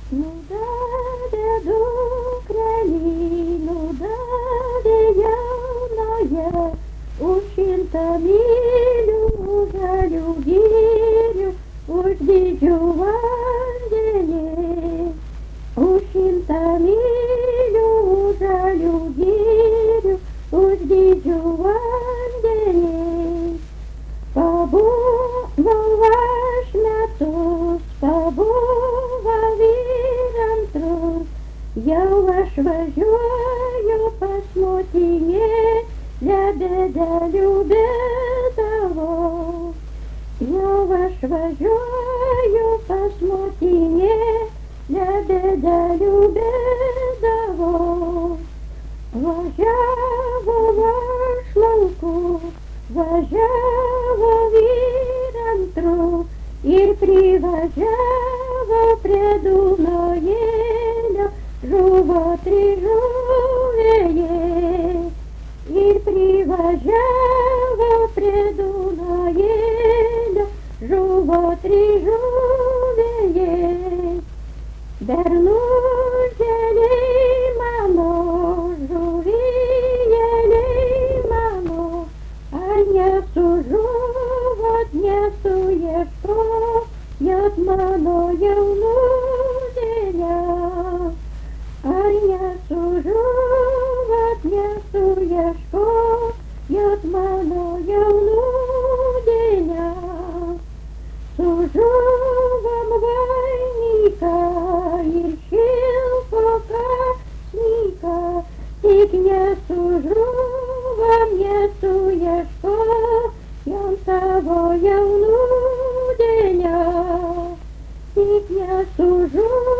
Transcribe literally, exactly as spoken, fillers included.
Nudavė dukrelį, nudavė jaunoje, už šimtą mylių, už žalių girių, už didžių vandenį. Už šimtą mylių, už žalių girių, už didžių vandenį. Pabuvau aš metus, pabuvau ir antrus, jau aš važiuoju pas motinėlę, bedelių bedavau. Jau aš važiuoju pas motinėlę, bedelių bedavau. Važiavau aš lauku, važiavau ir antru, ir privažiavau prie Dunojėlio, žuvo trys žuvėjai. Ir privažiavau prie Dunojėlio, žuvo trys žuvėjai. Bernužėliai mano, žuvijėliai mano, ar nesužuvot, nesuieškojot mano jaunutėlę? Ar nesužuvot, nesuieškojot mano jaunutėlę? Sužuvom vainiką ir šilko kąsniką, tik nesužuvom, nesuieškojom tavo jaunutėlę. Tik nesužuvom.